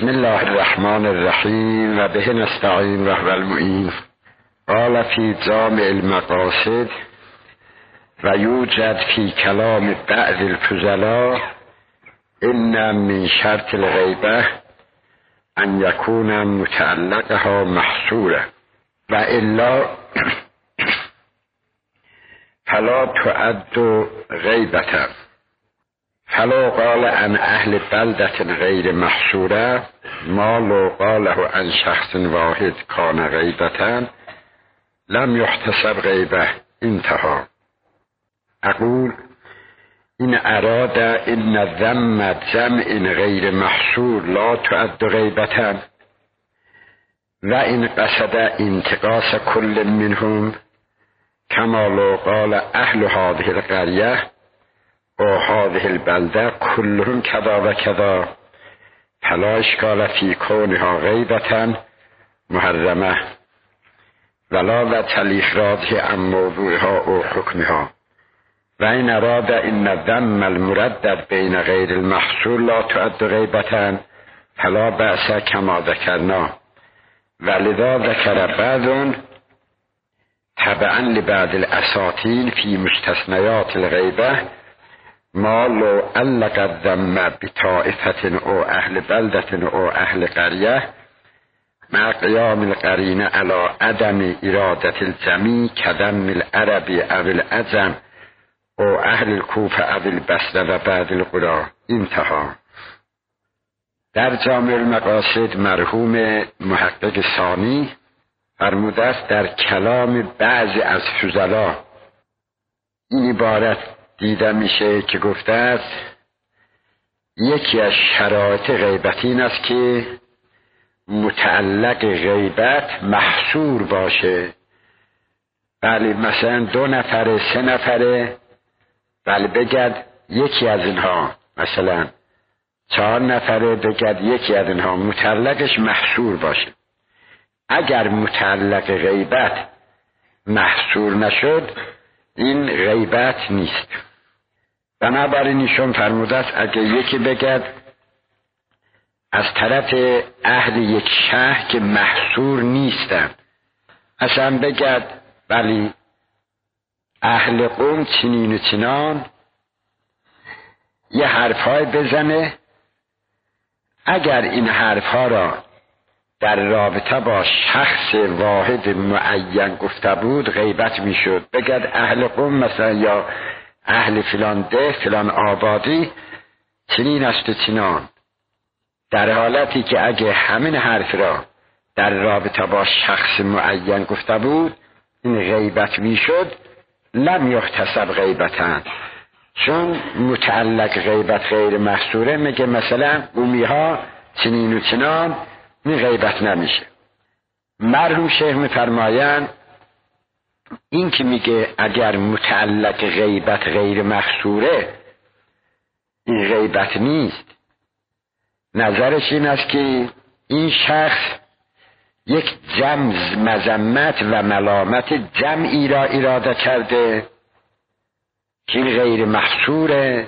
بسم الله الرحمن الرحیم و به نستعین و هو المعین. قال فی جامع المقاصد و یوجد فی کلام بعض الفضلاء ان من شرط الغیبه ان یکون متعلقها محصورا و الا فلا تعد غیبة. فلو قال عن اهل بلدة غیر محصوره ما لو قاله عن شخص واحد کان غیبة لم يحتسب غیبه. انتهى. اقول این اراد ان ذم جمع غیر محصور لا تعد غیبة و این قصد انتقاص کل منهم کما لو قال اهل هذه القریه و هذه البلده كلهم كذا و كذا فلا اشکال فی کونها غیبة محرمه ولا وجه الاخراج عن موضوعها و حکمها. و این اراد ان الذم المردد بین غیر المحصور لا تعد غیبة فلا بأس کما ذکرنا ولذا ذکر بعض تبعا لبعض الاساطین فی مستثنیات الغیبه ما لو علق الذم بطائفة او اهل بلدة او اهل قریه مع قیام القرینه على عدم ارادة الجمیع کذم العرب او العجم او اهل الکوفه او البصره و بعد القری. انتهى. در جامع المقاصد مرحوم محقق ثانی فرموده است در کلام بعضی از فضلا این عبارت دیده میشه که گفته است یکی از شرایط غیبت این است که متعلق غیبت محصور باشه. بله مثلا 2 نفره 3 نفره بله بگد یکی از اینها مثلا 4 نفره بگد یکی از اینها متعلقش محصور باشه. اگر متعلق غیبت محصور نشد این غیبت نیست. بنابراین ایشون فرموده است اگر یکی بگد از طرف اهل یک شهر که محصور نیستند اصلا بگد ولی اهل قوم چنین و چنان یه حرفهای بزنه، اگر این حرفها را در رابطه با شخص واحد معین گفته بود غیبت میشد. بگد اهل قوم مثلا یا اهل فلان ده فلان آبادی چنین است و چنان، در حالتی که اگه همین حرف را در رابطه با شخص معین گفته بود این غیبت میشد. لم یحتسب غیبتن، چون متعلق غیبت غیر محصوره میگه مثلا قومی ها چنین و چنان، این غیبت نمیشه. مرحوم شیخ میفرمایند این که میگه اگر متعلق غیبت غیر محصوره این غیبت نیست، نظرش این است که این شخص یک جمع مذمت و ملامت جمعی را اراده کرده که این غیر محصوره.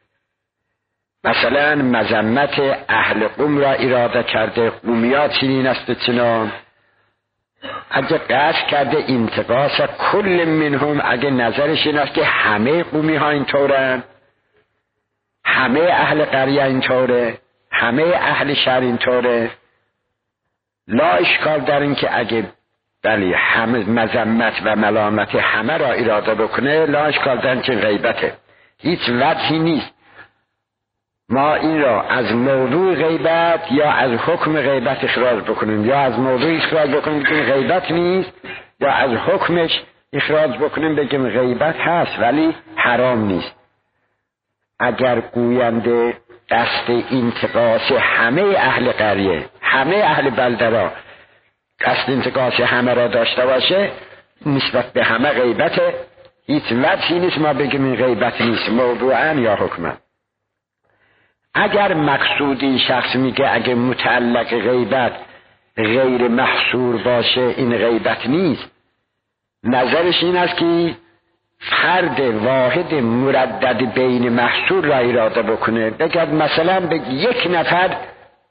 مثلا مذمت اهل قوم را اراده کرده، قومیا چنین است و چنان. اگه قصد کرده انتقاص کل منهم، اگه نظرش این است که همه قومی ها اینطورن، همه اهل قریه اینطوره، همه اهل شهر اینطوره، لا اشکال در این که اگه بلی همه مذمت و ملامت همه را اراده بکنه لا اشکال در این که غیبته. هیچ وجهی نیست ما این را از موضوع غیبت یا از حکم غیبت اخراج بکنیم، یا از موضوع اخراج بکنیم بگیم غیبت نیست، یا از حکمش اخراج بکنیم بگیم غیبت هست ولی حرام نیست. اگر گوینده قصد انتقاص همه اهل قریه همه اهل بلده را قصد انتقاص همه را داشته باشه نسبت به همه غیبته، هیچ وجهی نیست ما بگیم این غیبت نیست موضوعا یا حکما. اگر مقصود این شخص میگه اگر متعلق غیبت غیر محصور باشه این غیبت نیست، نظرش این است که فرد واحد مردد بین محصور را اراده بکنه. بگد مثلا به یک نفر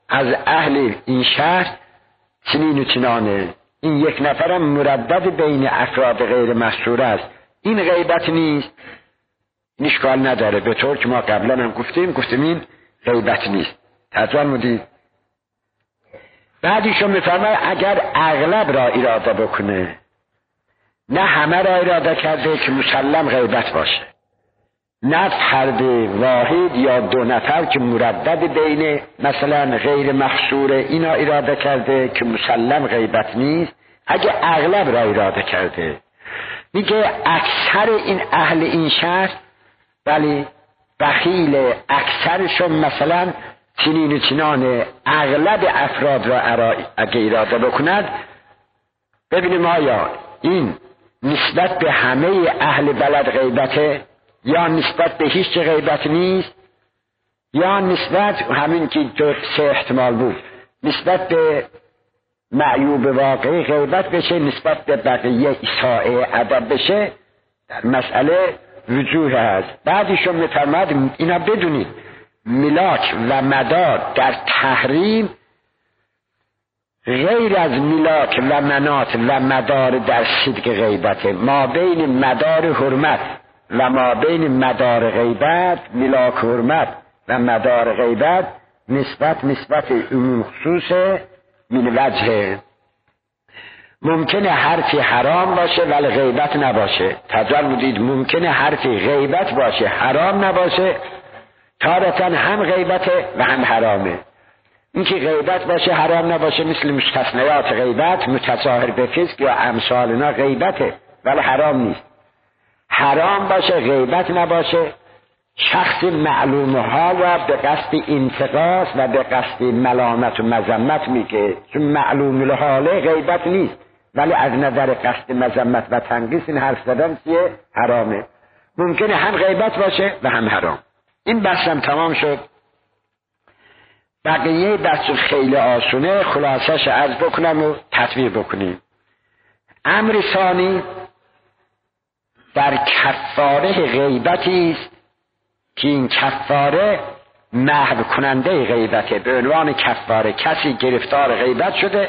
از اهل این شهر چنین و چنانه، این یک نفرم مردد بین افراد غیر مسرور است، این غیبت نیست، این اشکال نداره. به طور که ما قبلا هم گفتیم این غیبت نیست. فرمودید. بعدیشون میفرماید اگر اغلب را اراده بکنه، نه همه را اراده کرده که مسلم غیبت باشه، نه فرد واحد یا دو نفر که مردد بین مثلا غیر محصور اینا اراده کرده که مسلم غیبت نیست، اگه اغلب را اراده کرده، میگه اکثر این اهل این شهر ولی بخیل، اکثرشون مثلا چنین و چنان، اغلب افراد را اگه اراده بکند، ببینیم آیا این نسبت به همه اهل بلد غیبته یا نسبت به هیچ غیبت نیست، یا نسبت همین که دو سه احتمال بود، نسبت به معیوب واقعی غیبت بشه، نسبت به بقیه اساءه ادب بشه، در مسئله وجوه هست. بعدشون میفرماد اینا بدونید ملاک و مدار در تحریم غیر از ملاک و منات و مدار در صدق غیبته، ما بین مدار حرمت و ما بین مدار غیبت، ملاک حرمت و مدار غیبت نسبت عموم خصوص من وجه. ممکنه حرفی حرام باشه ولی غیبت نباشه. تجربید ممکنه حرفی غیبت باشه حرام نباشه، تارتا هم غیبته و هم حرامه. اینکه غیبت باشه حرام نباشه مثل مستثنیات غیبت، متظاهر به فسق یا امثال اینا غیبته ولی حرام نیست. حرام باشه غیبت نباشه، شخص معلوم ها و به قصد انتقاص و به قصد ملامت و مذمت میگه، چون معلوم الحاله غیبت نیست ولی از نظر قصد مذمت و تنقیص این حرف زدن چیه؟ حرامه. ممکنه هم غیبت باشه و هم حرام. این بحثم تمام شد. بقیه بحث خیلی آسونه، خلاصش عرض بکنم و تطبیق بکنیم. امر ثانی در کفاره غیبتی است که این کفاره محو کننده غیبته. به عنوان کفاره کسی گرفتار غیبت شده،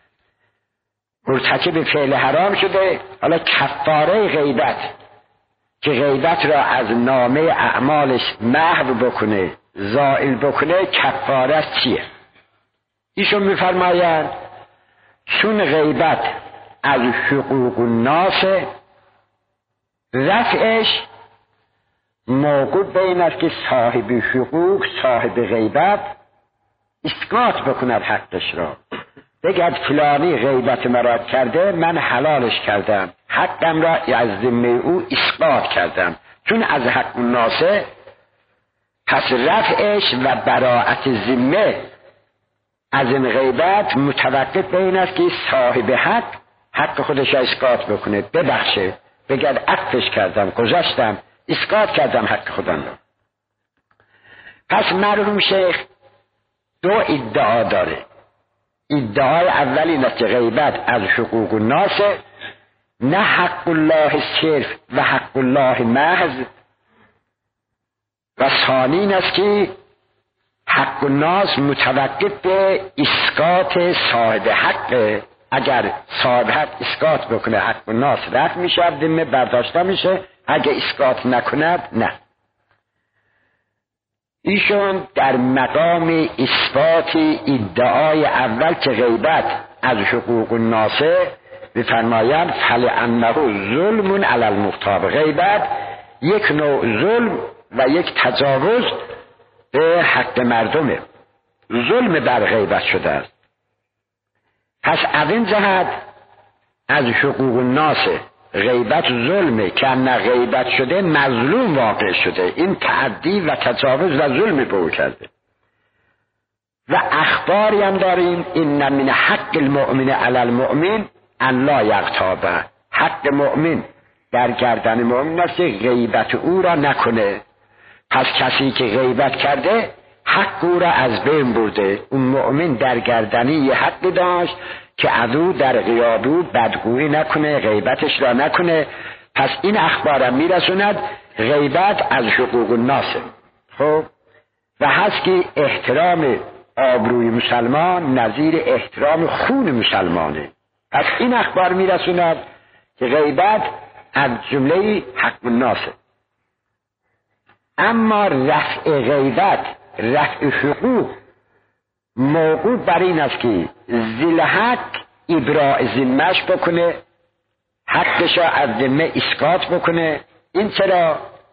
مرتکب فعل حرام شده، حالا کفاره غیبت که غیبت را از نامه اعمالش محو بکنه، زائل بکنه، کفاره چیه؟ ایشون میفرمایند چون غیبت از حقوق الناس، رفعش موقوف به این است که صاحب حقوق، صاحب غیبت اسقاط بکند حقش را، بگرد فلانی غیبت مرا کرده، من حلالش کردم، حقم را از ذمه او اسقاط کردم، چون از حق الناس. پس رفعش و براءت ذمه از این غیبت متوقف به این است که صاحب حق خودش را اسقاط بکنه، ببخشه، بگرد عفوش کردم، گذاشتم، اسقاط کردم حق خودم را. پس مرحوم شیخ دو ادعا داره. ادعای اولی است که غیبت از حقوق الناس، نه حق الله صرف و حق الله محض، و ثانی است که حق الناس متوقف به اسقاط صاحب حق. اگر صاحب حق اسقاط بکنه حق الناس رفع میشه، ذمه برداشته میشه، اگه اسقاط نکند نه. ایشون در مقام اثبات ادعای اول که غیبت از حقوق الناس بفرمایند فلانه ظلم علی المغتاب، غیبت یک نوع ظلم و یک تجاوز به حق مردمه، ظلم بر غیبت شده است. پس از این جهت از حقوق الناس غیبت ظلمه که نه غیبت شده مظلوم واقع شده، این تعدی و تجاوز و ظلم به او کرده. و اخباری هم داریم این من حق المؤمن علی المؤمن ان لا یغتابه، حق مؤمن در گردن مؤمن است که غیبت او را نکنه. پس کسی که غیبت کرده حق او را از بین برده. اون مؤمن در گردنی یه حقی داشت که عدو در غیاب او بدگویی نکنه، غیبتش را نکنه. پس این اخبارم میرسوند غیبت از حقوق الناس. خب و هست که احترام آبروی مسلمان نظیر احترام خون مسلمانه. پس این اخبار میرسوند که غیبت از جمله حق الناسه. اما رفع غیبت، رفع حقوق موقوف بر این است که ذی حق ابراء ذمه‌اش بکنه، حقش را از ذمه اسقاط بکنه. این چرا؟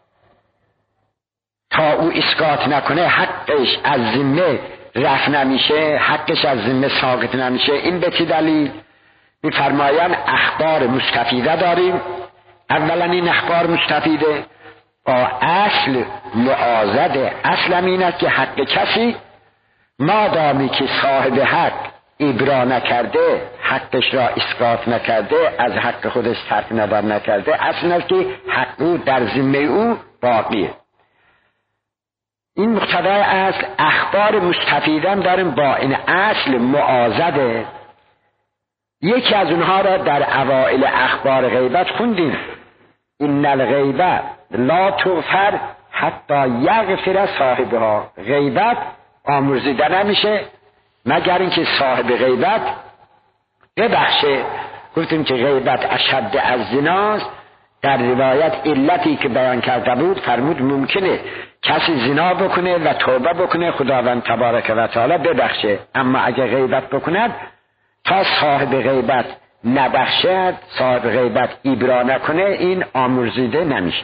تا او اسقاط نکنه حقش از ذمه رفع نمیشه، حقش از ذمه ساقط نمیشه. این به چه دلیل؟ میفرمایند اخبار مستفیده داریم. اولا این اخبار مستفیده با اصل معاضد. اصل این است که حق کسی مادامی که صاحب حق ابرا نکرده، حقش را اسقاط نکرده، از حق خودش صرف نظر نکرده، اصل است که حق او در ذمه او باقیه. این مقتضای اصل. اخبار مستفیدم داریم با این اصل معاضده. یکی از اونها را در اوائل اخبار غیبت خوندیم. ان الغیبه لا تغفر حتی یغفر صاحبها. غیبت آمرزیده نمیشه مگر اینکه صاحب غیبت ببخشه. گفتیم که غیبت اشد از زناست. در روایت علتی که بیان کرده بود فرمود ممکنه کسی زنا بکنه و توبه بکنه خداوند تبارک و تعالی ببخشه، اما اگه غیبت بکند تا صاحب غیبت نبخشد، صاحب غیبت ابرا نکنه، این آمرزیده نمیشه.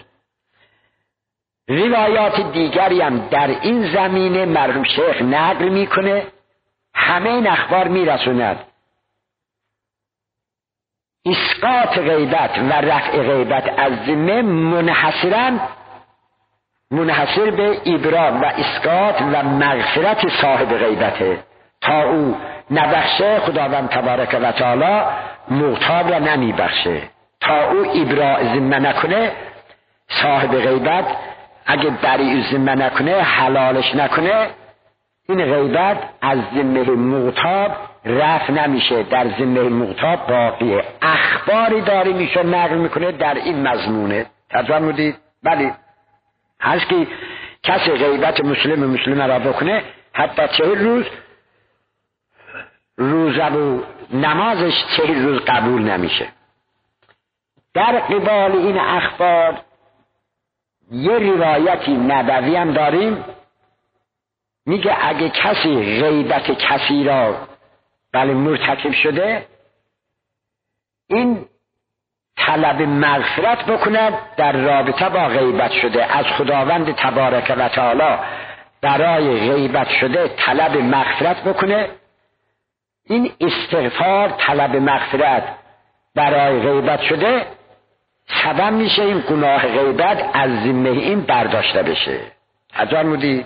روایات دیگری هم در این زمینه مرحوم شیخ نقل میکنه. همه این اخبار میرسوند اسقاط غیبت و رفع غیبت از ذمه منحصر به ابراء و اسقاط و مغفرت صاحب غیبته. تا او نبخشه خداوند تبارک و تعالی مغتاب را نمی بخشه. تا او ابراء ذمه نکنه صاحب غیبت، اگه بری ذمه نکنه، حلالش نکنه، این غیبت از ذمه مغتاب رفع نمیشه، در ذمه مغتاب باقیه. اخباری داری میشه نقل میکنه در این مضمونه. توجه بودید؟ بله. هست که کسی غیبت مسلم را بکنه حتی 40 روزه نمازش 40 روز قبول نمیشه. در قبال این اخبار یه روایتی نبوی هم داریم، میگه اگه کسی غیبت کسی را مرتکب شده، این طلب مغفرت بکند در رابطه با غیبت شده، از خداوند تبارک و تعالی برای غیبت شده طلب مغفرت بکنه. این استغفار، طلب مغفرت برای غیبت شده سبب میشه این گناه غیبت از ذمه این برداشته بشه. حضور مودی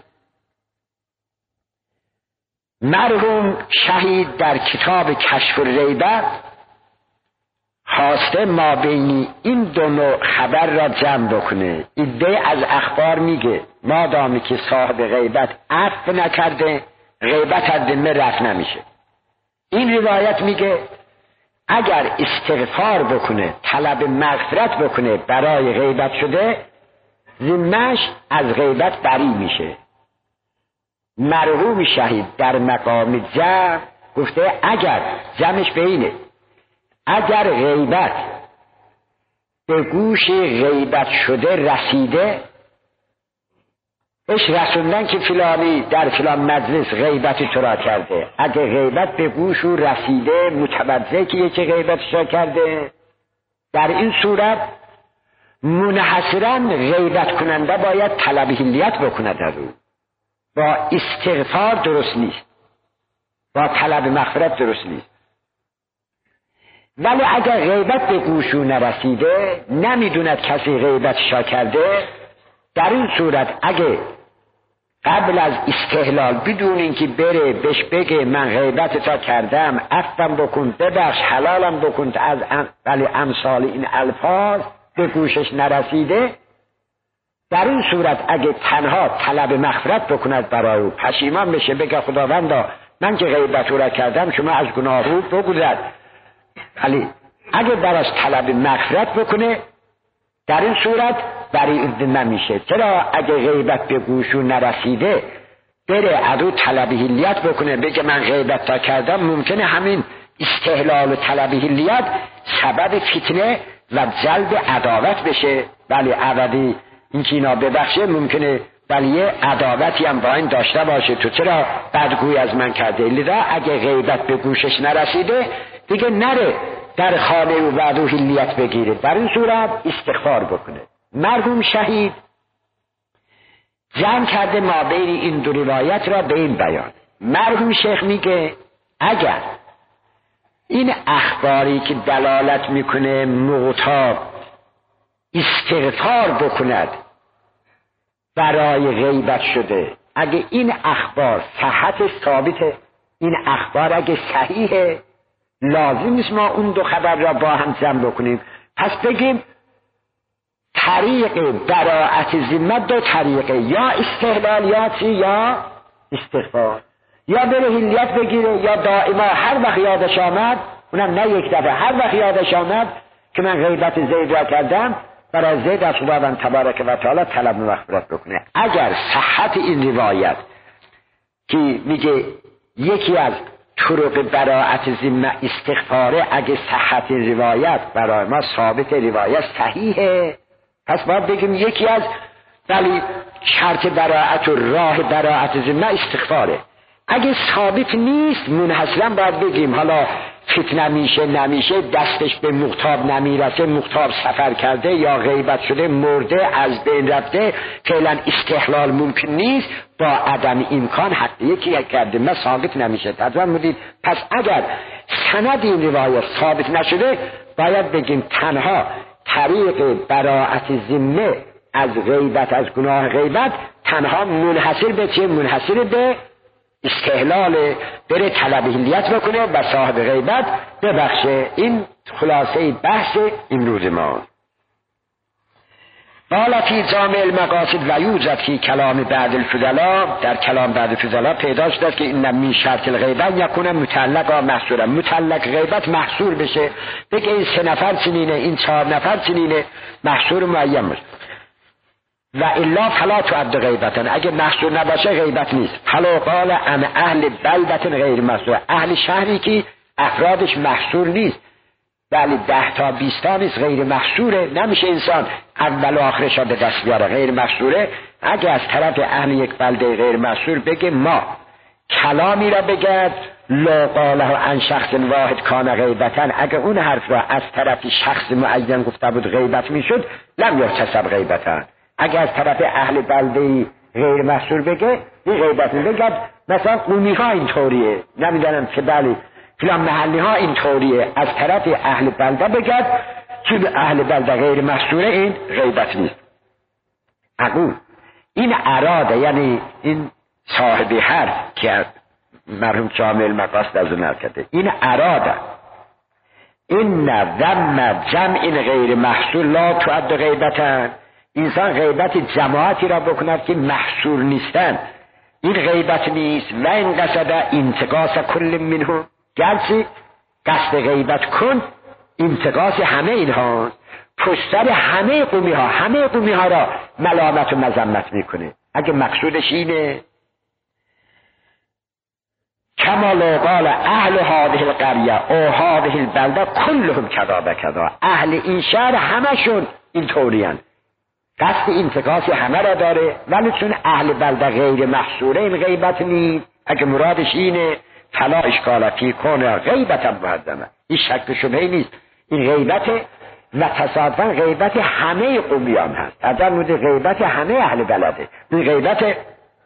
مرحوم شهید در کتاب کشف الریبه خواسته ما بینی این دو نوع خبر را جمع بکنه. ایده از اخبار میگه مادامی که صاحب غیبت عفو نکرده غیبت از ذمه رفع نمیشه. این روایت میگه اگر استغفار بکنه، طلب مغفرت بکنه برای غیبت شده، ذمه‌اش از غیبت بری میشه. مرحوم شهید در مقام جمع گفته اگر جمعش به اینه، اگر غیبت به گوش غیبت شده رسیده، اش رسوندن که فلانی در فلان مجلس غیبت تو را کرده، اگر غیبت به گوش او رسیده متوجه که یکی غیبتش را کرده، در این صورت منحصرا غیبت کننده باید طلب حلیت بکند از او. با استغفار درست نیست، با طلب مغفرت درست نیست. ولی اگر غیبت به گوش او نرسیده، نمیدوند کسی غیبتش را کرده، در این صورت اگه قبل از استحلال بدون اینکه بره بهش بگه من غیبت تا کردم، عفوم بکن، ببخش، حلالم بکن، از ولی امثال این الفاظ به گوشش نرسیده، در این صورت اگه تنها طلب مغفرت بکند برای او، پشیمان بشه، بگه خداوندا من که غیبت او را کردم شما از گناه او بگذر، ولی اگه براش طلب مغفرت بکنه در این صورت بری ذمه میشه. چرا؟ اگه غیبت به گوشو نرسیده بره عدو طلب حلیت بکنه بگه من غیبت تا کردم، ممکنه همین استحلال و طلب حلیت سبب فتنه و جلب عداوت بشه. ولی عوضی اینکه اینا ببخشه ممکنه ولی یه عداوتی هم با این داشته باشه، تو چرا بدگویی از من کرده؟ لذا اگه غیبت به گوشش نرسیده دیگه نره در خانه و بعدو حلیت بگیره، در این صورت استغفار بکنه. مرحوم شهید جمع کرده ما بین این دو روایت را به این بیان. مرحوم شیخ میگه اگر این اخباری که دلالت میکنه مغتاب استغفار بکند برای غیبت شده، اگه این اخبار صحت ثابته، این اخبار اگه صحیحه، لازم نیست ما اون دو خبر را با هم جمع بکنیم. پس بگیم طریق براءت ذمت دو طریقه، یا استحلال یا چی، یا استغفار، یا بره حلیت بگیره، یا دائما هر وقت یادش آمد، اونم نه یک دفعه، هر وقت یادش آمد که من غیبت زید را کردم، برای زید از خداوند تبارک و تعالی طلب مغفرت بکنه. اگر صحت این روایت که میگه یکی از طرق براءت ذمه استغفاره، اگه صحت این روایت برای ما ثابت، روایت صحیحه، پس باید بگیم یکی از ولی شرط براءت و راه براءت ذمه استغفاره. اگه ثابت نیست منحصرا باید بگیم حالا فتنه میشه نمیشه، دستش به مغتاب نمیرسه، مغتاب سفر کرده یا غیبت شده، مرده، از بین رفته، فعلا استحلال ممکن نیست، با عدم امکان حق یکی کرده ما ثابت نمیشه. تدوان مدید پس اگر سند این روایت ثابت نشده باید بگیم تنها طریق براءت ذمه از غیبت، از گناه غیبت، تنها منحصر به چه؟ منحصر به استحلال، بره طلب حلیت بکنه و صاحب غیبت ببخشه. این خلاصه بحث امروز ما. قال فی جامع المقاصد و یوجد فی کلام بعد الفضلا، در کلام بعد الفضلا پیدا شده که این من شرط الغیبت یکونه متعلق محصورا، متعلق غیبت محصور بشه، بگه این 3 نفر چنینه، این 4 نفر چنینه، محصور معین باشه. و الا فلا تعد غیبتن، اگه محصور نباشه غیبت نیست. فلا قال ان اهل بلدت غیر محصور، اهل شهری که افرادش محصور نیست، ولی 10 تا 20 تا نیست، غیر محصوره، نمیشه انسان اول و آخرش به دست بیاره، غیر محصوره. اگه از طرف اهل یک بلده غیر محصور بگه ما کلامی را بگد لا قاله عن شخص واحد کان غیبتن، اگه اون حرف را از طرف شخص معین گفته بود غیبت میشد لم یحتسب غیبتن. اگه از طرف اهل بلده غیر محصور بگه این غیبت بگد، مثلا قومی ها اینطوریه، نمیدانم که بلی فلان محلی ها اینطوریه، از طرف اهل بلده بگد که اهل بلده غیر محصوره، این غیبت نیست. اقول این اراده، یعنی این صاحب حرف که مرحوم جامع المقاصد از اون کرده، این اراده این ذم جمع غیر محصور لا تعد غیبتن، انسان غیبت جماعتی را بکند که محصور نیستن، این غیبت نیست. و این قصد انتقاص کل منهم، گرچه قصد غیبت کن انتقاص همه اینها، پشتر همه قومی ها را ملامت و مذمت میکنه. اگه مقصودش اینه کما لو قال اهل هذه القريه او هذه البلده كلهم كذا بكذا، اهل این شهر همشون اینطورین، قصد انتقاص همه را داره، ولی چون اهل بلده غیر محصوره این غیبت نیست. اگه مرادش اینه فلا اشکال فی کون غیبت محرمه، این شک شبهه نیست، این غیبت و تصادفا غیبت همه قومیان هست، در مورد غیبت همه اهل بلده، این غیبت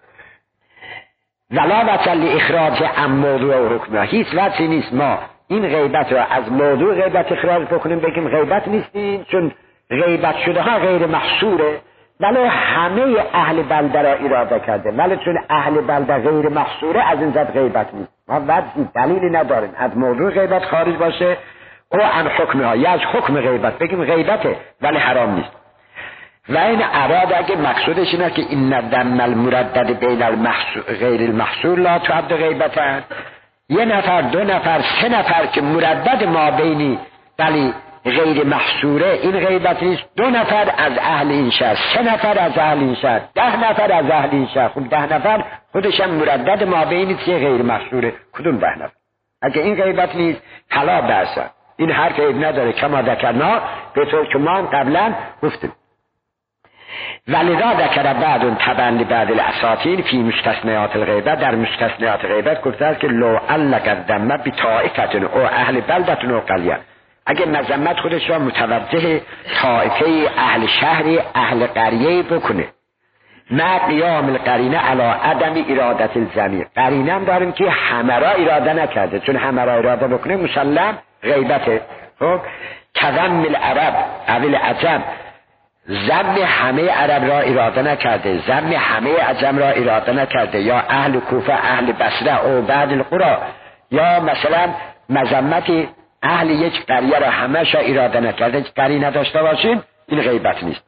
ولا وصل اخراج عن موضوع و حکمه، هیچ وجهی نیست ما این غیبت را از موضوع غیبت اخراج بکنیم بگیم غیبت نیستین، چون غیبت شده ها غیر محصوره، ولی همه اهل بلده را اراده کرده، ولی چون اهل بلده غیر محصوره از این زد غیبت نیست. ما وجهی دلیلی نداریم از موضوع غیبت خارج باشه او عن حکمه ها، یا از حکم غیبت بگیم غیبته ولی حرام نیست. و این اراد اگه مقصودش اینه که این ذم المردد بین غیر المحصور لا تعد غیبتن، 1 نفر 2 نفر 3 نفر که مردد ما بینی ولی غیر محصوره این غیبت نیست. 2 نفر از اهل این شهر، 3 نفر از اهل این شهر، 10 نفر از اهل این شهر. خب 10 نفر خودشم مردد ما بین چیه غیر محصوره. کدوم 10 نفر؟ اگه این غیبت نیست فلا بأس. این حرف عیب نداره. کما ذکرنا، به طور که ما قبلا گفتیم. ولذا ذکر بعد تبع لبعض الاساطین فی مستثنیات الغیبت، در مستثنیات غیبت گفته است که لو علق الذم بطائفة او اهل بلدة او قریه، اگه مذمت خودش را متوجه طائفه اهل شهری اهل قریه بکنه، مع قیام القرینه علی عدم ارادت الجمیع، قرینه هم داریم که همه را اراده نکرده، چون همه را اراده بکنه مسلم غیبته. خب کذم العرب او العجم، ذم همه عرب را اراده نکرده، ذم همه عجم را اراده نکرده، یا اهل کوفه اهل بصره او بعد القرى، یا مثلا مذمت اهل یک قریه را همه را اراده نکرده، قرینه داشته باشیم، این غیبت نیست.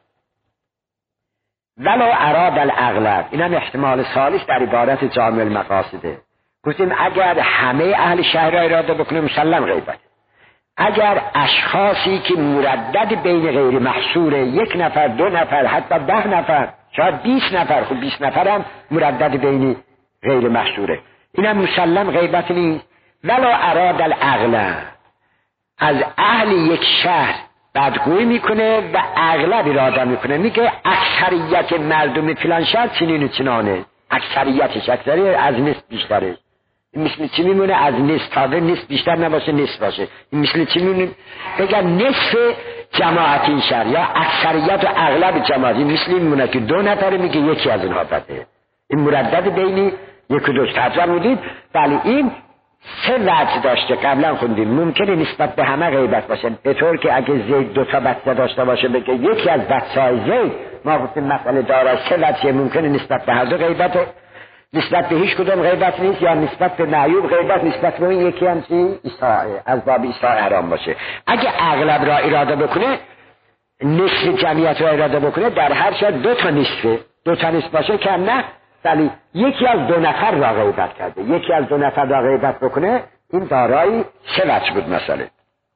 ولو اراد الاغلب، این هم احتمال ثالث در عبارت جامع المقاصده. گفتیم اگر همه اهل شهر را اراده بکنه مسلم غیبت. اگر اشخاصی که مردد بین غیر محصوره، 1 نفر 2 نفر حتی 10 نفر شاید 20 نفر، خب 20 نفر هم مردد بین غیر محصوره، این هم مسلم غیبت نیست. ولو اراد الاغلب، از اهل یک شهر بدگویی میکنه و اغلب اراده میکنه، میگه اکثریت مردم فلان شهر چنین و چنانه، اکثریتش از نصف بیشتره. مثل چی میمونه؟ از نصف تابع نصف بیشتر نباشه نصف باشه. این مثل چی میمونه؟ بگن نصف جماعت این شهر یا اکثریت و اغلب جماعت، این مثل این میمونه که 2 نفر میگه یکی از اونها بده. این مردد بین 1 و 2 ترجمه بودید. ولی این 3 وجه داشته، قبلا خوندیم. ممکنه نسبت به همه غیبت باشه، به طور که اگه زید 2 تا بچه داشته باشه بگه یکی از بچه‌های زید، ما گفتیم مسئله داره 3 وجه، ممکنه نسبت به هر دو غیبته، نسبت به هیچ کدوم غیبت نیست، یا نسبت به معیوب غیبت، نسبت به این یکی هم چی؟ ایساءه، از باب ایساءه حرام باشه. اگه اغلب را اراده بکنه، نصف جمعیت را اراده بکنه، در هر شهر 2 تا نصفه، 2 تا نصف باشه کم نه، ولی یکی از 2 نفر را غیبت کرده، یکی از 2 نفر را غیبت بکنه، این دارای 3 وجه بود مسئله.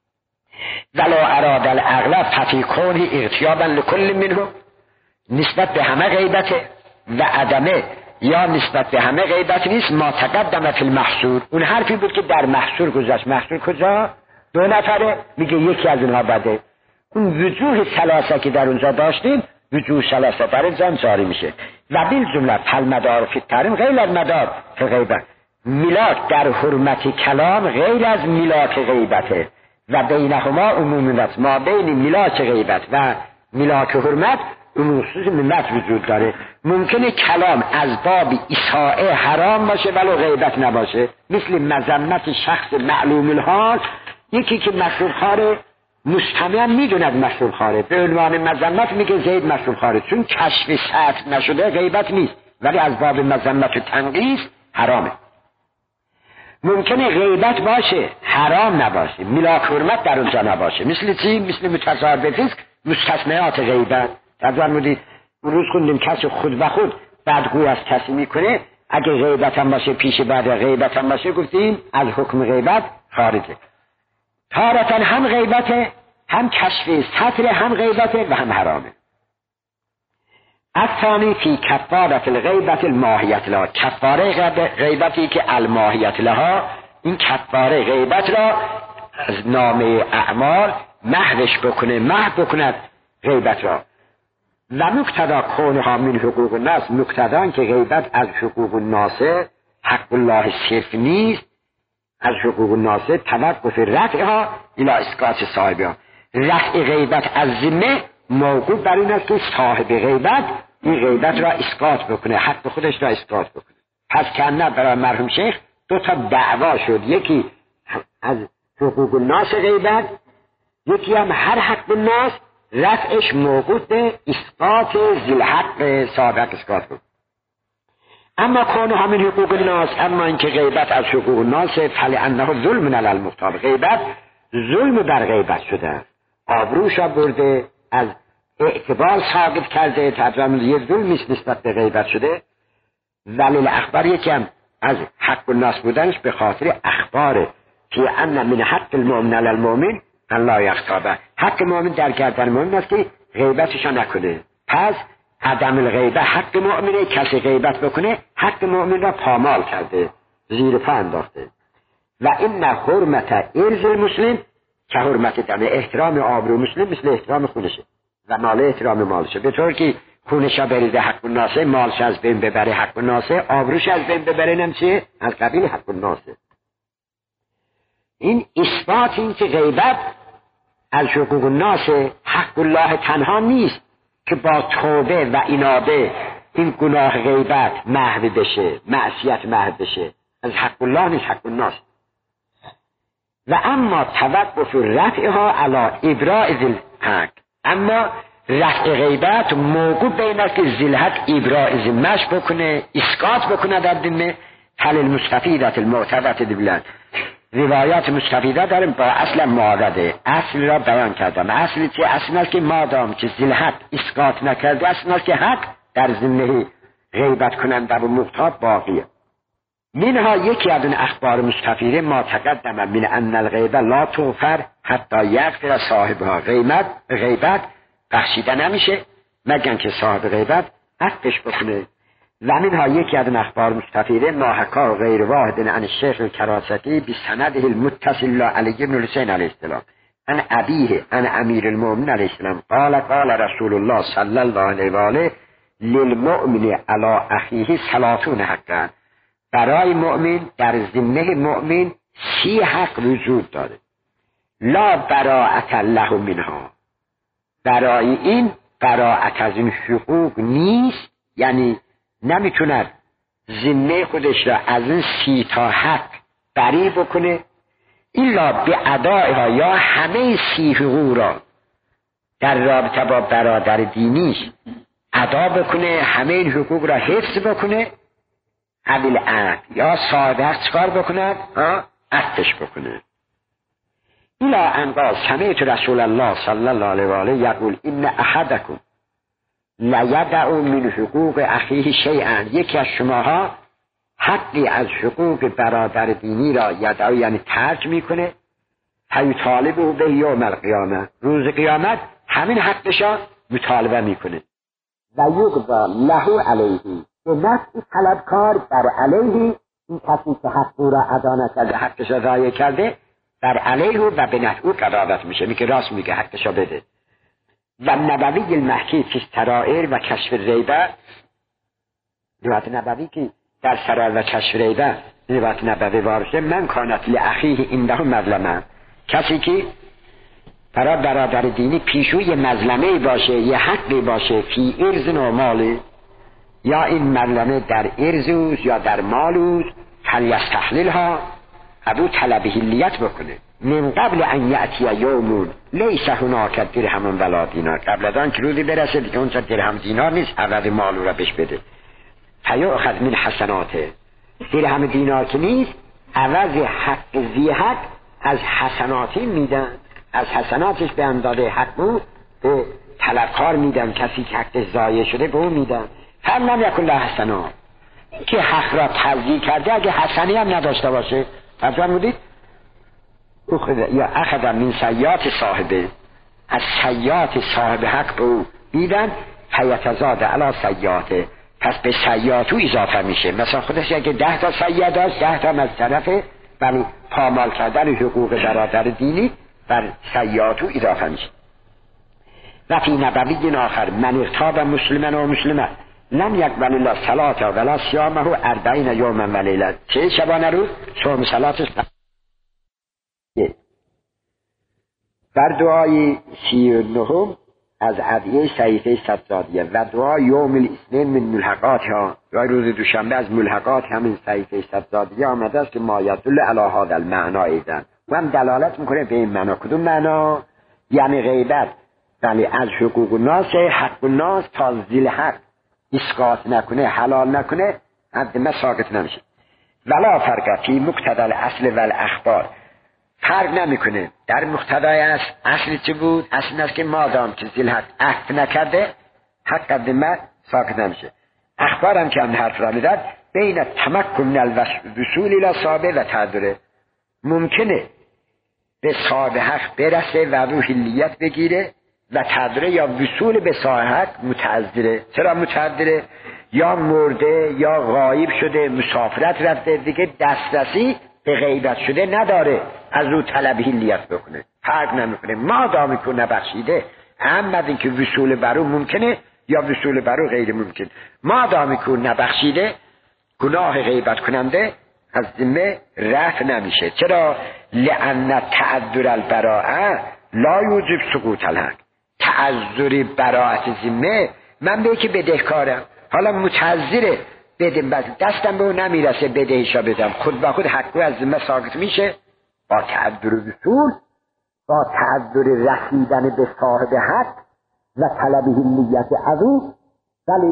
ولو اراد الاغلب ففی کونه اغتیابا لکل منهم، نسبت به همه غیبته و عدمه، یا نسبت به همه غیبت نیست. ما تقدم فی المحصور، اون حرفی بود که در محصور گذاشت. محصور کجا؟ 2 نفره، میگه یکی از اونها بده. اون وجوه ثلاثه که در اونجا داشتیم، وجوه ثلاثه در اینجا جاری میشه. و بیل جمله فالمدار فی التحریم غیر المدار فی غیبت، میلاک در حرمت کلام غیر از میلاک غیبته و بینهما عمومیت، ما بین میلاک غیبت و میلاک حرمت خصوص منت وجود داره. ممکنه کلام از باب ایساءه حرام باشه ولو غیبت نباشه، مثل مذمت شخص معلوم الحال، یکی که مشروب خاره مستمع میدوند مشروب خاره، به عنوان مذمت میگه زید مشروب خاره، چون کشف سطح نشده غیبت نیست، ولی از باب مذمت و تنقیص حرامه. ممکنه غیبت باشه حرام نباشه، میلاک حرمت در اونجا نباشه. مثل چی؟ مثل متصاحب به فسق، مستثنیات غیبت. فرمودید اون روز خوندیم کسی خود و خود بدگویی از کسی میکنه، اگه غیبت هم باشه پیش بعد غیبت هم باشه، گفتیم از حکم غیبت خارجه. تارتا هم غیبته، هم کشف سطر، هم غیبته و هم حرامه. الثانی فی کفارت الغیبت الماهیت لها، کفاره غیبتی که الماهیت لها، این کفاره غیبت را از نامه اعمال محوش بکنه، محو بکند غیبت را. و مقتدا کونها من حقوق الناس، مقتدا که غیبت از حقوق الناس حق الله صرف نیست، از حقوق الناس توقف رفعها الى اسقاط صاحبها، رفع غیبت از ذمه موقوف بر این است که صاحب غیبت این غیبت را اسقاط بکنه، حق خودش را اسقاط بکنه. پس کنه برای مرحوم شیخ 2 تا دعوا شد، یکی از حقوق الناس غیبت، یکی هم هر حق الناس رفعش موقوف به اسقاط ذی الحق سابق اسقاط بود. اما کونه همین حقوق الناس، اما اینکه غیبت از حقوق الناس فلانه ظلم علی المختار، غیبت ظلم بر غیبت شده، آبروش برده، از اعتبار ساقط کرده، تدریم یه ظلمی نسبت به غیبت شده. ولی الاخبار یکم از حق الناس بودنش به خاطر اخباره که ان من حق المؤمن علی المؤمن الله یغتابه. حق مؤمن در گردن مؤمن است که غیبتش نکنه. پس عدم الغیبه حق مؤمنه، کسی غیبت بکنه حق مؤمن را پامال کرده، زیر پا انداخته. و این حرمت ارز مسلم که حرمت دم، احترام آبرو مسلم مثل احترام خونشه و مال احترام مالشه. به طور که خونش بریده حق الناسه، مالش از بین ببره حق الناسه، آبروش از بین ببره نمیشه از قبیل حق الناسه. این اثبات این که غیبت از حقوق الناس حق الله تنها نیست که با توبه و انابه این گناه غیبت محو بشه، معصیت محو بشه، از حق الله نیست، حق الناس. و اما توقف رفعها علی ابراء ذی الحق، اما رفع غیبت موقوف به این است که ذی الحق ابراء ذمه‌اش بکنه، اسقاط بکنه در ذمه. حل المستفیدات المعتبرة بلند، روایات مستفیده داریم با اصل معارضه. اصل را بیان کردم. اصل چه؟ اصل است که مادام که ذی الحق اسقاط نکرده، اصل است که حق در ذمه غیبت کننده و مغتاب باقیه. منها یکی از اون اخبار مستفیده ما تقدم من ان الغیبه لا تغفر حتی یغفر صاحبها. غیبت بخشیده نمیشه مگر که صاحب غیبت عفوش بکنه. و منها یکی از اون اخبار مستفیده ما حکا غیر واحد عن الشیخ الکراستی بسنده المتصل علی ابن الحسین علیه السلام عن ابیه عن امیر المؤمنین علیه السلام قال رسول الله صلی الله علیه و آله للمؤمن علی اخیه 30 حقا. برای مؤمن در ذمه مؤمن 30 حق وجود داره. لا براءت له منها، برای این براءت از این حقوق نیست، یعنی نمیتوند ذمه خودش را از این 30 حق بری بکنه الا به ادائها، یا همه 30 حقوق را در رابطه با برادر دینیش ادا بکنه، همه این حقوق را حفظ بکنه، عدل عهد یا صاحب حق چکار بکنه؟ عفوش بکنه. الا ان قال سمعت رسول الله صلی الله علیه و آله یقول ان احدکم لیدع من حقوق اخیه شیئا، یکی از شماها حقی از حقوق برادر دینی را یدع یعنی ترک میکنه، فیطالبه به یوم القیامه، روز قیامت همین حقش را مطالبه میکنه. و یقضی له علیه، به نفع طلبکار بر علیه این کسی که حق را ادا نکرده، حقش را ضایع کرده، بر علیه و به نفع او قضاوت میشه، میگه راست میگه حقش را بده. و نبوی المحکی فی السرائر و کشف الریبه، روایت نبوی که در سرائر و کشف ریبه روایت نبوی وارده من کانت لاخیه عنده مظلمه، کسی که برای برادر دینی پیشوی مظلمه باشه، یه حقی باشه فی ارز و مال، یا این مظلمه در ارز اوست یا در مال اوست، فلیستحللها، ابو طلب حلیت بکنه. من قبل ان یأتی یوم لیس هناک درهم ولا دینار، قبل از آن که روزی برسه دیگه اونجا درهم دینار نیست، عوض مال رو بهش بده. فیؤخذ من حسناته، درهم دینار که نیست، عوض حق ذی حق از حسناتی میدن، از حسناتش به اندازه حق به طلبکار میدن، کسی که حقش ضایع شده به اون میدن. هم نم یکن له حسنات، که حق را تضییع کرده اگه حسنی هم نداشته باشه، فرض بودید یا اخذ من سیئات صاحبه، از سیئات صاحب حق به او میدن، فیتزاد علی سیئاته، پس به سیئات او اضافه میشه. مثلا خودش اگه 10 تا سیئه داشت، 10 تا از طرف ولی پامال کردن حقوق برادر دینی بر سیئات او اضافه میشه. و فی نبوی آخر من اغتاب مسلمان و مسلمه لم یقبل الله صلاته ولا صیامه 40 یوما و لیله، چه شبانه روز صوم صلاتش. در دعای 39 از ادعیه صحیفه صدزادیه و دعای یوم الاثنین من ملحقات ها، دعای روز دوشنبه از ملحقات همین صحیفه صدزادیه آمده است که ما یدل علی هذا المعنا ایضا، و هم دلالت میکنه به این معنا. کدوم معنا؟ یعنی غیبت ولی از حقوق الناس، حق الناس تا ذی حق اسقاط نکنه، حلال نکنه، حد ساکت نمیشه. ولا فرق فی مقتضی الاصل و الاخبار، فرق نمیکنه در مقتضای اصل چه بود؟ اصل است که مادام که ذی حق عفو نکرده حق قدمت ساکت نمیشه. اخبار هم که هم حرف را میداد بین تمکن الوصول الى صاحبه و تعذره، ممکنه به صاحب حق برسه و روح حلیت بگیره و تدره یا وصول به صاحب حق متعذره. چرا متعذره؟ یا مرده یا غایب شده، مسافرت رفته، دیگه دسترسی به غیبت شده نداره از او طلب حلیت بکنه، فرق نمیکنه ما دامی که نبخشیده. اما اینکه وصول برو ممکنه یا وصول برو غیر ممکن. ما دامی که نبخشیده گناه غیبت کننده از ذمه رفع نمیشه. چرا؟ لأن تعذر البراءه لا یوجب سقوط الحق. تعذر براءت ذمه، من به که بدهکارم، حالا متعذره بدم دستم به اون نمیرسه بدهشا بدم، خود با خود حقو از ذمه ساقط میشه. با تعذر وصول، با تعذر رسیدن به صاحب حق و طلب حلیت از او، ولی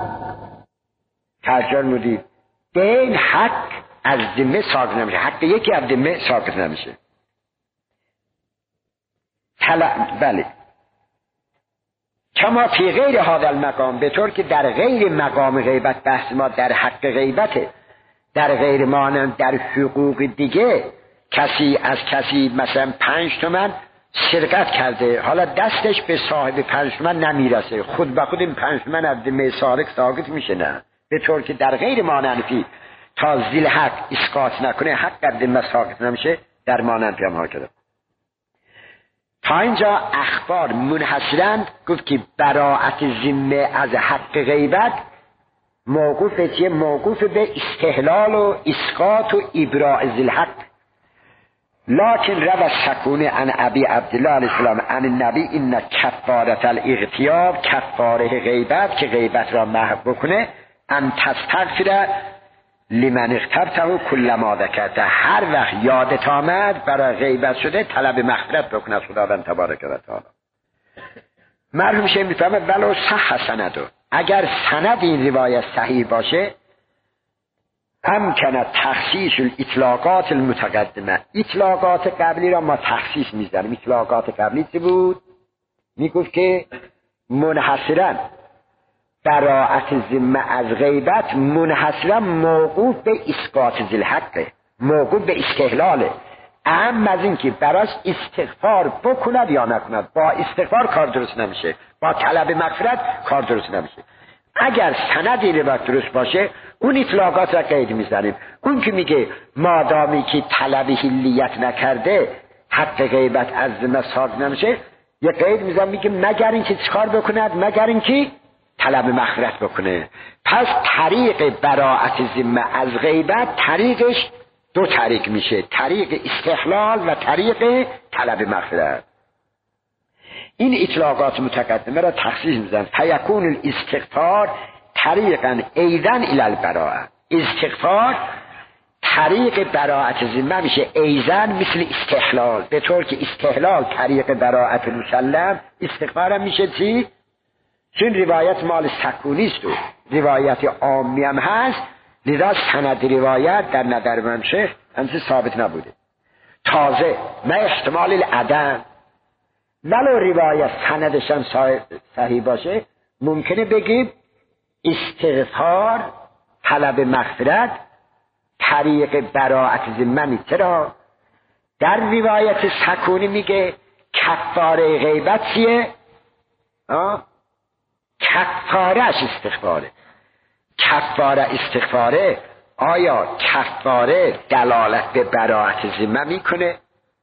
ترجمه مدید به این حق از ذمه ساقط نمیشه، حق یکی از ذمه ساقط نمیشه. بله کما فی غیر هذا المقام، به طور که در غیر مقام غیبت بحث ما در حق غیبته، در غیر مانند در حقوق دیگه کسی از کسی مثلا 5 تومن سرقت کرده، حالا دستش به صاحب 5 تومن نمیرسه، خود به خود این 5 تومن از ذمه سارق ساقط میشه. نه، به طور که در غیر مانندی تا ذیل حق اسقاط نکنه حق از ذمه ساقط نمیشه، در مانندی هم ها کرده. تا اینجا اخبار منحصراً گفت که براءت ذمه از حق غیبت موقوف چیه؟ موقوف به استحلال و اسقاط و ابراء ذیل حق. لکن روى السکونی عن ابی عبدالله علیه السلام عن النبی این کفارة الاغتیاب، کفاره غیبت که غیبت را محو بکنه، ان تستغفر لمن اغتبته کل ما ذکرته، هر وقت یادت آمد برای غیبت شده طلب مغفرت بکن از خداوند تبارک و تعالی. مرحوم شیخ میفهمه ولو صح سنده، اگر سند این روایت صحیح باشه امکنه تخصیص الاطلاقات المتقدمه، اطلاقات قبلی را ما تخصیص میزنیم. اطلاقات قبلی چی بود؟ میگفت که منحصراً براءت ذمه از غیبت منحصراً موقوف به اسقاط ذیل حقه، موقوف به استحلاله. اهم از این که براش استغفار بکند یا نکند، با استغفار کار درست نمیشه، با طلب مغفرت کار درست نمیشه. اگر سند این روایت درست باشه اون اطلاقات را قید میزنیم. اون که میگه مادامی که طلب حلیت نکرده حق غیبت از ذمه ساقط نمیشه، یه قید میزنیم میگه مگر اینکه چیکار بکند؟ مگر اینکه طلب مغفرت بکنه. پس طریق براءت ذمه از غیبت طریقش 2 طریق میشه، طریق استحلال و طریق طلب مغفرت. این اطلاقات متقدمه را تخصیص میزن. فیکون الاستغفار طریقا ایضا الی البراءه، استغفار طریق براءت ذمه میشه ایضا مثل استحلال، به طور که استحلال طریق براءت مسلم، استغفار میشه چی؟ چون روایت مال سکونی است و روایت عامی هم هست، لذا سند روایت در نظر من شیخ همچه ثابت نبوده. تازه نه احتمال العدم، ولو روایت سندش هم صحیح باشه ممکنه بگیم استغفار طلب مغفرت طریق براءت ذمه نیست. چرا؟ در روایت سکونی میگه کفاره غیبت چیه؟ کفارهش استغفاره. کفاره استغفاره، آیا کفاره دلالت به براءت ذمه میکنه؟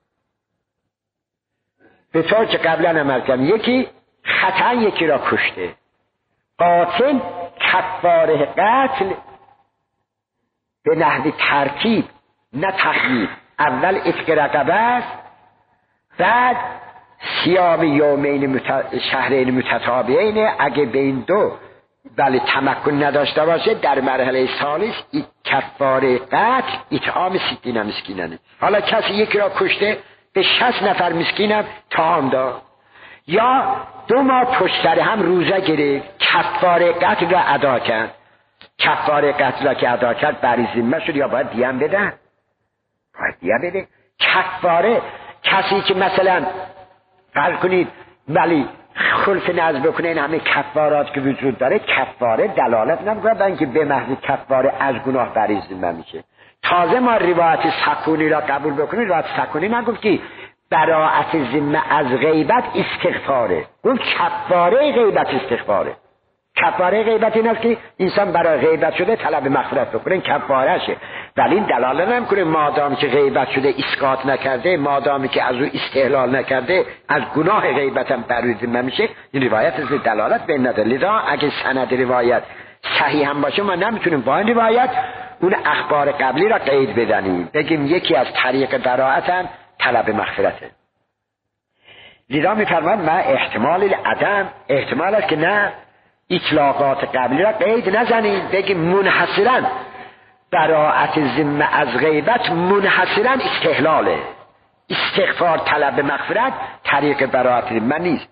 به طور که قبلا عمل کردم، یکی خطا یکی را کشته، قاتل کفاره قتل به نحو ترتیب نه تخییر، اول عتق رقبه است، بعد صیام یومین شهرین متتابعین، اگه بین دو بله تمکن نداشته باشه در مرحله ثالث کفاره قتل اطعام 60 مسکینانه. حالا کسی یکی را کشته به 60 نفر مسکینم طعام داد، یا 2 ماه پشت سر هم روزه گرفت، کفاره قتل را ادا کرد. کفاره قتل را که ادا کرد بر ذمه شد یا باید دیه بده؟ باید دیه بده. کفاره کسی که مثلا فرض کنید ولی خلف نذر بکنه، این همه کفارات که وجود داره کفاره دلالت نمیکنه به اینکه به محض کفاره از گناه بر ذمه میشه. تازه ما روایت سکونی را قبول بکنیم، روایت سکونی نگفت که براءت ذمه از غیبت استغفاره. اون کفاره غیبت استغفاره. کفاره غیبت این است که انسان برای غیبت شده طلب مغفرت بکنه، این کفارشه. ولی این دلالت نمیکنه مادامی که غیبت شده اسقاط نکرده، مادامی که از او استحلال نکرده از گناه غیبت هم بر ذمه میشه. این روایت از دلالت به این نداره. لذا اگه سند روایت صحیح هم باشه ما نمیتونیم با این روایت اون اخبار قبلی را قید بزنیم، بگیم یکی از طریق براءت هم طلب مغفرته. لذا میفرماید ما احتمال العدم، احتمال است که نه اطلاقات قبلی را قید نزنیم، بگیم منحصرا براءت ذمه از غیبت منحصرا استحلاله، استغفار طلب مغفرت طریق براءت ذمه نیست.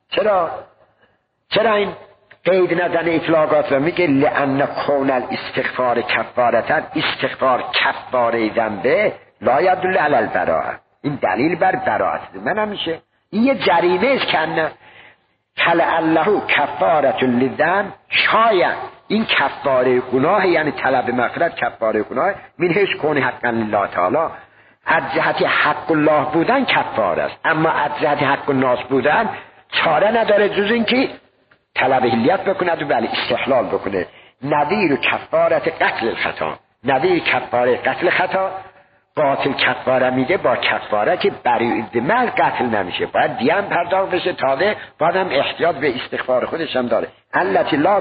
چرا این قید نزنه اطلاقات را؟ میگه لأن کون الاستغفار کفارتن، استغفار کفاره ذنبه لا یدل علی البراءه، این دلیل بر براءت ذمه نمیشه. این یه جریمه است که فلعله کفارة للذنب، شاید این کفاره گناه یعنی طلب مغفرت کفاره گناه من هیچ کون حقا لله تعالی، از جهت حق الله بودن کفاره است، اما از جهت حق الناس بودن چاره نداره جز اینکه طلب هلیت بکند و بله استحلال بکنه. نظیر کفارت قتل الخطا، نظیر کفاره قتل خطا، قاتل کفاره میده با کفاره که برای ذمه قتل نمیشه، باید دیگه هم پرداخت بشه، تازه باید هم احتیاط به استغفار خودش هم داره. التی لا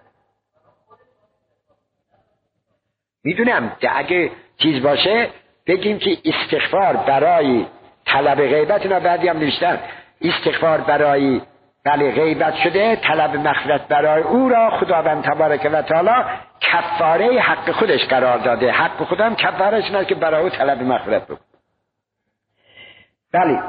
میدونم اگه چیز باشه بگیم که استغفار برای طلب غیبت، اینا بعدی هم نوشتن استغفار برای بله غیبت شده طلب مغفرت برای او را خداوند تبارک و تعالی کفاره حق خودش قرار داده، حق خدا هم کفارش نه که برای او طلب مغفرت بکنه. بله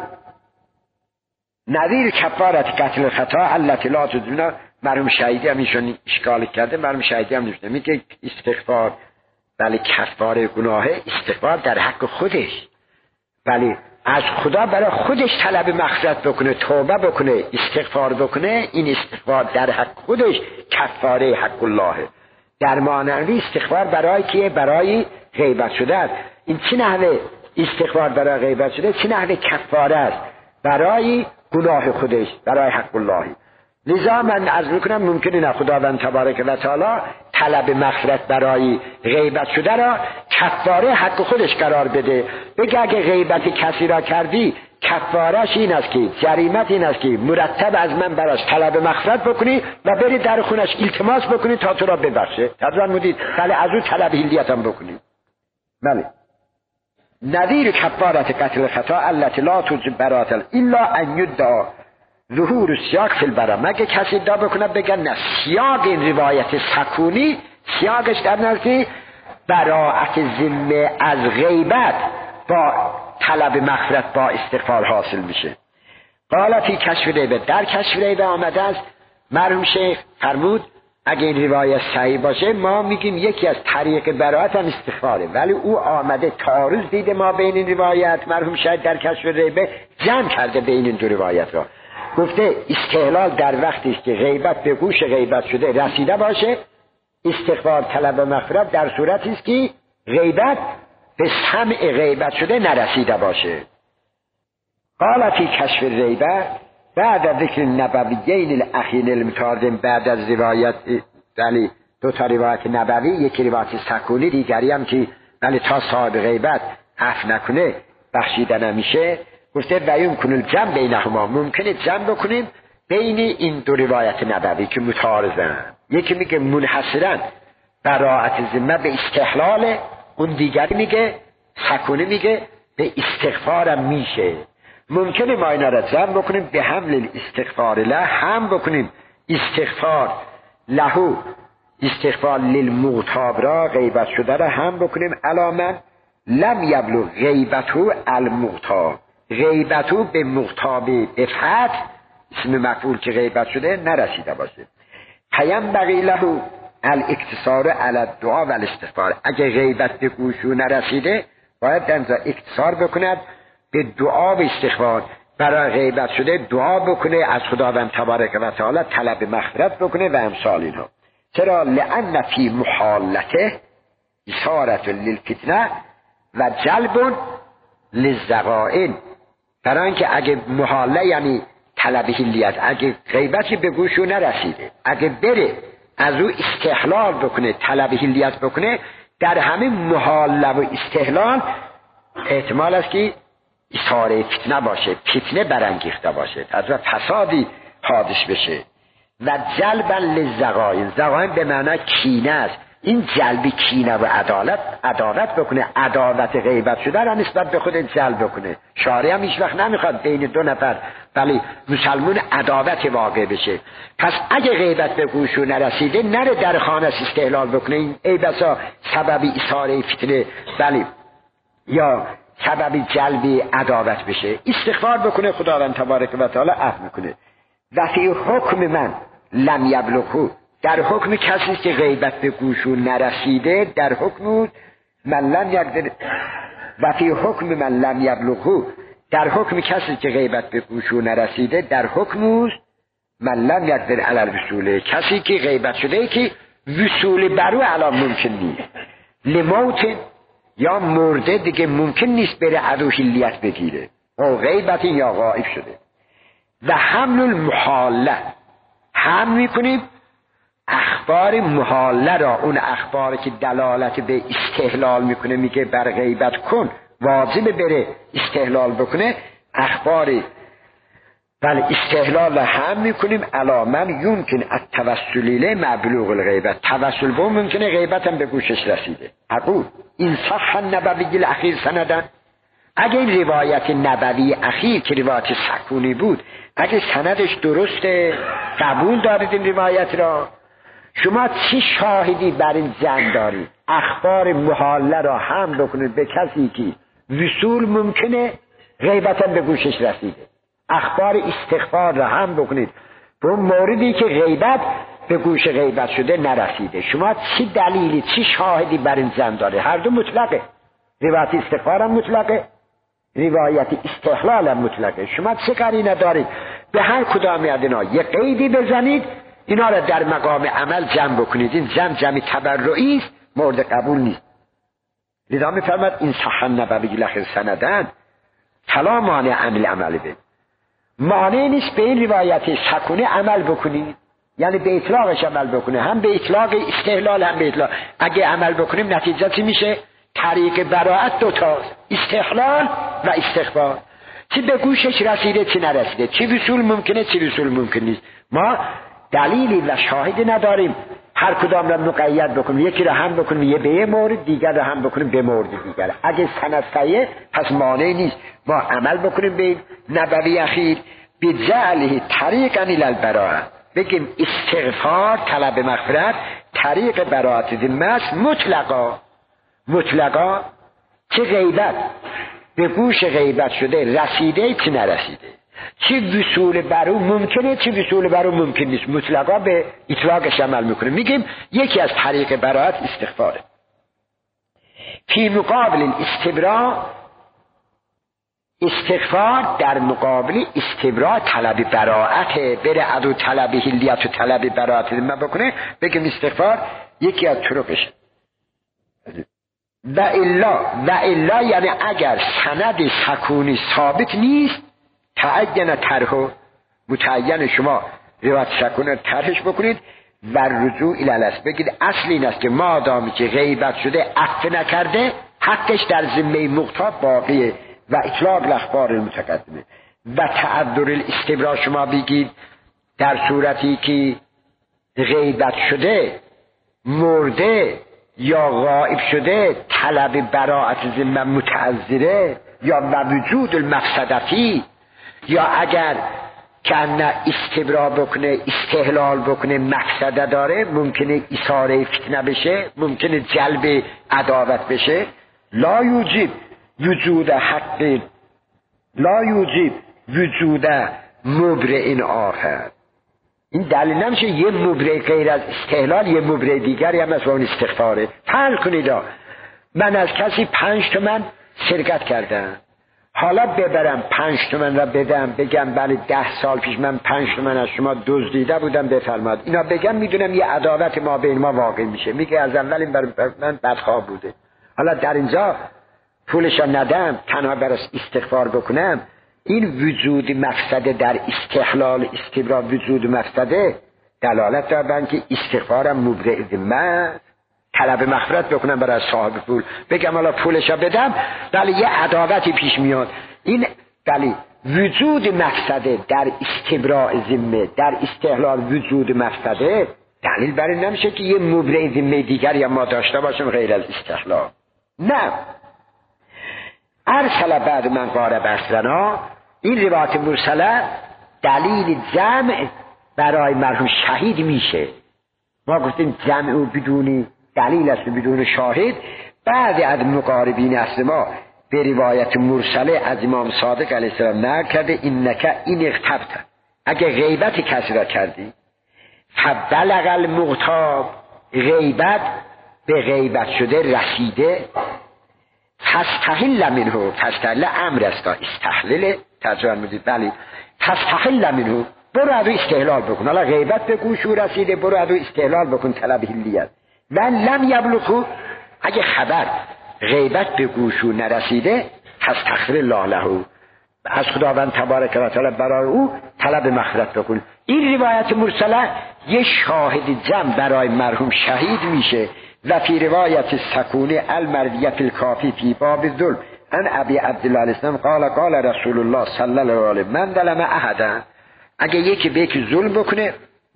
نظیر کفارت قتل خطا التي لا تدون، مرحوم شهیدی هم ایشون اشکال کرده، مرحوم شهیدی هم نوشته میگه استغفار بله کفاره گناه، استغفار در حق خودش، بله از خدا برای خودش طلب مغفرت بکنه، توبه بکنه، استغفار بکنه، این استغفار در حق خودش کفاره حق الله. در مانوی استغفار برای کیه؟ برای غیبت شده است. این چه نحوه استغفار برای غیبت شده، چه نحوه کفاره است؟ برای گناه خودش، برای حق الله. لذا من عرض میکنم ممکنه نه خداوند تبارک و تعالی طلب مغفرت برای غیبت شده را کفاره حق خودش قرار بده، بگه اگه غیبت کسی را کردی کفارش این است که جریمت این است که مرتب از من براش طلب مغفرت بکنی و بری در خونش التماس بکنی تا تو را ببخشه. تدران مودید بله از او طلب هلیت هم بکنی. بله نظیر کفارت قتل خطا التي لا توجب براءة الا ان يدعى ظهور سیاق فی البراءة، مگه کسی ادعا بکنه بگن نه سیاق این روایت سکونی سیاقش در نزدیک براءت ذمه از غیبت با طلب مغفرت با استغفار حاصل میشه. قال فی کشف ریبه، در کشف ریبه آمده است مرحوم شیخ فرمود اگه این روایت صحیح باشه ما میگیم یکی از طریق براءت هم استغفاره، ولی او آمده تعارض دیده ما بین این روایت، مرحوم شیخ در کشف ریبه جمع کرده بین این دو روایت را، گفته استحلال در وقتی است که غیبت به گوش غیبت شده رسیده باشه، استغفار طلب مغفرت در صورتی است که غیبت به سمع غیبت شده نرسیده باشه. قال فی کشف ریبه بعد ذکر نبویین الاخیر المتعارضین، بعد از روایت ولی دو تا روایت نبوی، یکی روایت سکونی دیگری هم که ولی تا صاحب غیبت عفو نکنه بخشیده نمیشه، گفته و یمکن الجمع بینهما، ممکنه جمع بکنیم بین این دو روایت نبوی که متعارضن. یکی میگه منحصرا براءت ذمه به استحلال، اون دیگری میگه سکونه میگه به استغفارم میشه. ممکنه ما اینا را جمع بکنیم به حمل استغفار له، هم بکنیم استغفار لهو، استغفار للمغتاب را غیبت شده را هم بکنیم علامه لم یبلغ غیبتو المغتاب، غیبتو به مغتاب افحت اسم مفعول که غیبت شده نرسیده باشه. پیم بقی لهو الاکتصار علی الدعا و الاستغفار، اگه غیبت به گوشو نرسیده باید دنزا اکتصار بکند به دعا و استغفار، برای غیبت شده دعا بکنه، از خداوند تبارک و تعالی طلب مغفرت بکنه و امثال اینها. چرا؟ لأن فی محالته اثارة للفتنه و جلب للزغائن، برای اینکه اگه محاله یعنی طلب حلیت، اگه غیبتی به گوشو نرسیده، اگه بره از او استحلال بکنه، طلب حلیت بکنه، در همه محاله و استحلال احتمال است که اثاره فتنه باشه، فتنه برانگیخته باشه، از فسادی حادث بشه. و جلبا للزغائن، زغائن به معنی کینه است. این جلب کینه و عدالت بکنه، عداوت غیبت شده را نسبت به خود جلب بکنه. شارع هم هیچ وقت نمیخواد بین دو نفر ولی مسلمون عداوت واقع بشه. پس اگه غیبت به گوشو نرسیده، نره در خانه استحلال بکنه، این ای بسا سببی اثاره فتنه ولی یا سببی جلب عداوت بشه. استغفار بکنه، خداوند تبارک و تعالی عفو میکنه. و فی حکم من لم یبلغه، در حکم کسی که غیبت به گوشو نرسیده، در حکم من لم یقدر، و فی حکم من لم یبلغه، در حکم کسی که غیبت به گوشو نرسیده، در حکم من لم یقدر علی الوصول، کسی که غیبت شده که وصول برو الان ممکن نیست، لموت یا مرده دیگه ممکن نیست بره عدو حلیت بگیره، او غیبت یا غائب شده. و حمل المحاله، حمل میکنیم اخبار محاله را، اون اخباری که دلالت به استحلال میکنه، میگه بر غیبت کن، واجب بره استحلال بکنه، اخباری ولی استحلال را حمل میکنیم علی من یمکن التوسل الیه مبلوغ الغیبت، توسل به ممکنه غیبت هم به گوشش رسیده. اقول این صح النبوی الاخیر سندن، اگه این روایت نبوی اخیر که روایت سکونی بود، اگه سندش درسته، قبول دارید این روایت را، شما چی شاهدی بر این زن دارید؟ اخبار محاله را هم بکنید به کسی که وصول ممکنه غیبتا به گوشش رسیده، اخبار استغفار را هم بکنید به اون موردی که غیبت به گوش غیبت شده نرسیده. شما چی دلیلی، چی شاهدی بر این زن داره؟ هر دو مطلقه، روایت استغفار هم مطلقه، روایت استحلال هم مطلقه. شما چه قرینه دارید؟ به هر کدام از اینا یه قیدی بزنید، اینا را در مقام عمل جمع بکنید. این جمع تبرعی است، مورد قبول نیست. لذا می‌فرماد این صح النبوی الاخیر سندن فلا مانع عمل عمل به، مانع نیست به این روایت سکونه عمل بکنید، یعنی به اطلاقش عمل بکنه، هم به اطلاق استحلال هم به اطلاق. اگه عمل بکنیم نتیجه چی میشه؟ طریق براءت دوتاست، استحلال و استغفار. چی به گوشش رسیده چی نرسیده، چی وصول ممکنه چی وصول ممکن نیست. ما دلیلی و شاهدی نداریم هر کدام را مقید بکنیم، یکی را هم بکنیم یه به یه مورد، دیگر را هم بکنیم به مورد دیگر. اگه سند صحیح پس مانع نیست ما عمل بکنیم به نبوی اخیر بجعله طریقا الی البراءه، بگیم استغفار طلب مغفرت طریق براءت ذمه است مطلقا چه غیبت به گوش غیبت شده رسیده چه نرسیده، چه وصول برو ممکنه چه وصول برو ممکن نیست، مطلقا به اطلاقش عمل میکنه. میگیم یکی از طریق براءت استغفاره. فی مقابل الاستبراء، استغفار در مقابل استبراء طلب براءت، بره عدو طلب حلیت و طلب براءت ما بکنه، بگیم استغفار یکی از طرقش. و الا یعنی اگر سند سکونی ثابت نیست، تعین طرح، متعین شما روایت سکونه طرحش بکنید و رجوع الی الاصل، بگید اصل این است که مادامی که غیبت شده عفو نکرده حقش در ذمه مغتاب باقیه و اطلاق الاخبار المتقدمه. و تعذر الاستبراء شما بگید در صورتی که غیبت شده مرده یا غائب شده طلب براءت ذمه متعذره، یا وجود المفسدتی، یا اگر کنه استبراء بکنه استحلال بکنه مفسده داره، ممکنه اثاره فتنه بشه، ممکنه جلب عداوت بشه. لا یوجب وجود حق، لا یوجب وجود مبرئ آخر. این دلیل نمیشه یه مبرئ غیر از استحلال یه مبرئ دیگری هم از اون استغفاره. فرض کنید من از کسی 5 تومن شرکت کردم، حالا ببرم 5 تومن را بدم بگم بله 10 سال پیش من 5 تومن از شما دزدیده بودم بفرماد، اینا بگم میدونم یه عداوت ما بین ما واقع میشه، میگه از اول این برای من بدخواه بوده، حالا در اینجا پولش ندم تنها براش استغفار بکنم، این وجود مفسده در استحلال استبرا وجود مفسده دلالت دارن که استغفارم مبرئ ذمه، طلب مغفرت بکنم برای صاحب پول، بگم حالا پولشو بدم، ولی یه عداوتی پیش میاد. این ولی وجود مفسده در استبراء ذمه، در استحلال وجود مفسده دلیل بر این نمیشه که یه مبرئ ذمه دیگر یا ما داشته باشیم غیر از استحلال. نه، ارسل بعد من قارب اصلنا، این روایت مرسله دلیل جمع برای مرحوم شهید میشه. ما گفتیم جمع و بدون دلیل است و بدون شاهد. بعد از مقاربین اصل ما به روایت مرسله از امام صادق علیه السلام نقل کرده اینک این اغتبت، اگه غیبت کسی را کردی فبلغ المغتاب، غیبت به غیبت شده رسیده، فاستحل منه، فاستحل امر است، استحلل ترجمه میدید بله، فاستحل منه، برو از استحلال بکن. حالا غیبت به گوشو رسیده، برو از استحلال بکن، طلب حلیت. و لم یبلغه، اگه خبر غیبت به گوشو نرسیده، فاستغفر الله له، از خداوند تبارک و تعالی برای او طلب مغفرت بکن. این روایت مرسله یه شاهد جمع برای مرحوم شهید میشه. و فی روایت سکونه المرویه فی الکافی فی باب الظلم ان ابی عبدالله الاسلام قال رسول الله صلی الله علیه من ظلم احدا، اگه یکی به یکی ظلم بکنه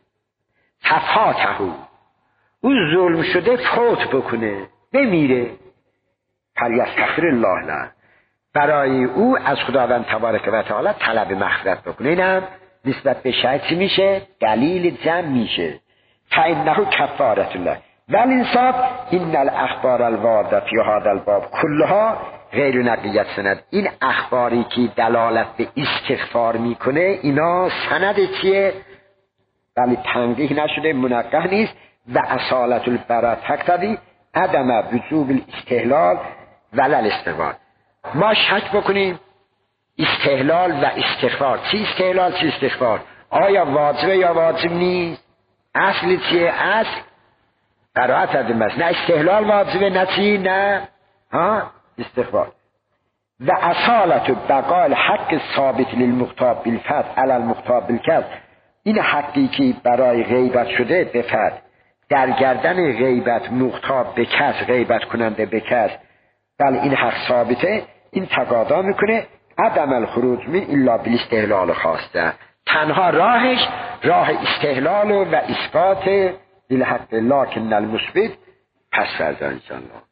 ففاته، او ظلم شده فوت بکنه بمیره، فلیستغفر الله له، برای او از خداوند تبارک و تعالی طلب مغفرت بکنه. اینم نسبت به شهید میشه دلیل جمع میشه. فانه کفارة الله والانصاف ان الاخبار الوارده فی هذا الباب کلها غیر نقلیت سند. این اخباری که دلالت به استغفار میکنه اینا سند چیه؟ ولی تنقیح نشده، منقح نیست. و اصالت البراء تقتضی عدم وجوب الاستحلال ولا الاستغفار. ما شک بکنیم استحلال و استغفار، چی استحلال چی استغفار، آیا واجبه یا واجب نیست؟ اصل چیه؟ اصل براءت از ذمه، نه استحلال واجبه نه چی، نه استغفار. و اصالت بقال حق ثابت للمغتاب بالفتح علی المغتاب بالکسر، این حقی که برای غیبت شده به فتح در گردن غیبت مغتاب به کس، غیبت کننده به کس، بل این حق ثابته، این تقاضا میکنه عدم الخروج من الا بالاستحلال خواسته، تنها راهش راه استحلال و اثبات بالحق لکن المثبت پس فرض انشاءالله.